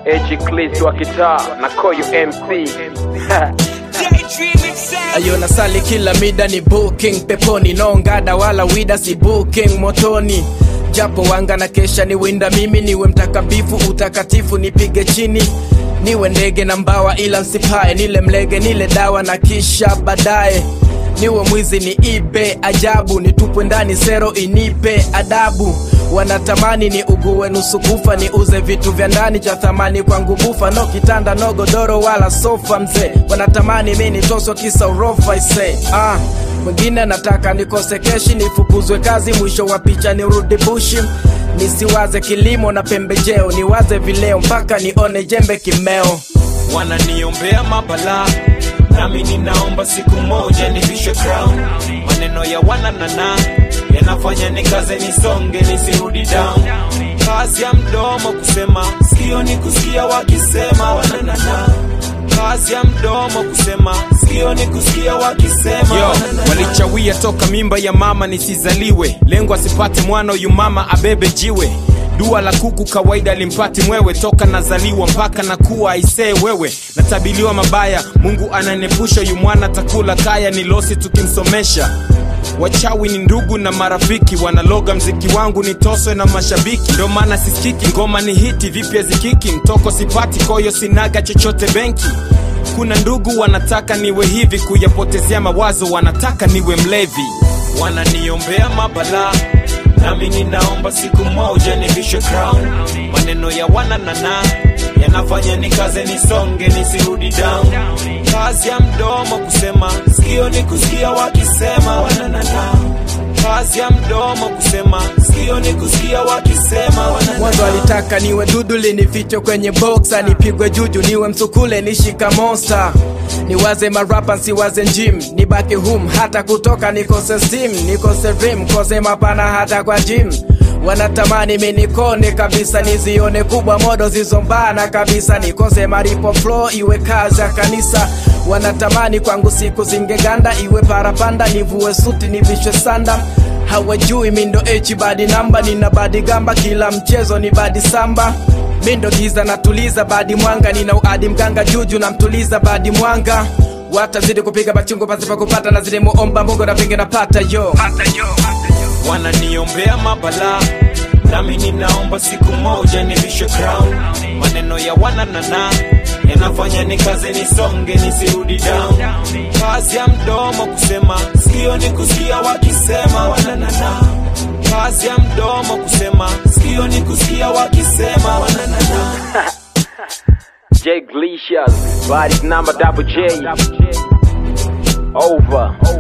Eji Cliss wa kitaa na Koyu MC. Ayo nasali kila mida ni booking peponi, no ngada wala wida si booking motoni. Japo wanga na kesha ni winda, mimi niwe mtakabifu utakatifu nipige chini. Niwe ndege na mbawa ila nsipae, nile mlege nile dawa na kisha badaye. Niwe mwizi ni ibe ajabu, nitupwe ndani sero inipe adabu. Wanatamani ni uguwe nusu kufa, ni uze vitu vya ndani cha thamani kwangu bufa. No kitanda no godoro wala sofa mzee, wanatamani mimi toso kisa urofa ise. Mwingine nataka nikose keshi, nifukuzwe kazi mwisho wa picha nirudi bushi. Nisiwaze kilimo na pembejeo, niwaze vileo mpaka nione jembe kimeo. Wananiombea mabala, nami ninaomba siku moja nivishwe crown. Maneno ya wananana yanafanya nikaze nisonge nisirudi down. Kazi ya mdomo kusema, sikio ni kusikia wakisema wananana. Kazi ya mdomo kusema, sikio ni kusikia wakisema wananana. Walichawia toka mimba ya mama nisizaliwe, lengo asipate mwana yu mama abebe jiwe. Dua la kuku kawaida limpati mwewe, toka nazaliwa mpaka nakuwa aisee wewe. Natabiliwa mabaya, Mungu ananepusha, yu mwana takula kaya nilosi tukimsomesha. Wachawi ni ndugu na marafiki, wanaloga mziki wangu nitoswe na mashabiki. Ndo maana sisikiki, ngoma ni hiti vipya zikiki. Mtoko sipati koyo sinaga chochote benki. Kuna ndugu wanataka niwe hivi, kuyapotezea mawazo wanataka niwe mlevi. Wananiombea mabala, nami ninaomba siku moja nivishwe crown. Maneno ya wananana yanafanya nikaze nisonge nisirudi down. Kazi ya mdomo kusema, sikio ni kusikia wakisema wananana. Kazi ya mdomo kusema, sikio ni kusikia wakisema wananana. Mwanzo alitaka niwe dudu linificho kwenye boxa, nipigwe juju niwe msukule nishika monster. Niwaze marapa nsiwaze gym, nibaki home hata kutoka nikose steam. Nikose rim, kose mapana hata kwa gym. Wanatamani minikone kabisa, nizione kubwa modo zizombana kabisa. Nikose maripo flow iwe kazi ya kanisa. Wanatamani kwangu siku zingeganda, iwe parapanda nivuwe suti nivishwe sanda. Hawajui mindo echi badi namba, nina badi gamba kila mchezo ni badi samba. Mindo giza natuliza badi mwanga, nina uadi mganga juju na mtuliza badi mwanga. Watazidi kupiga bachungu pasipa kupata, na zidi muomba Mungu na pinge napata yo. Wananiombea mabala, nami ninaomba siku moja nivishwe crown. Maneno ya wananana yanafanya nikaze nisonge nisirudi down. Kazi ya mdomo kusema, sikio ni kusikia wakisema wananana. Kazi ya mdomo kusema, sikio ni kusikia wakisema wananana. J Glicious, body number double J. Over.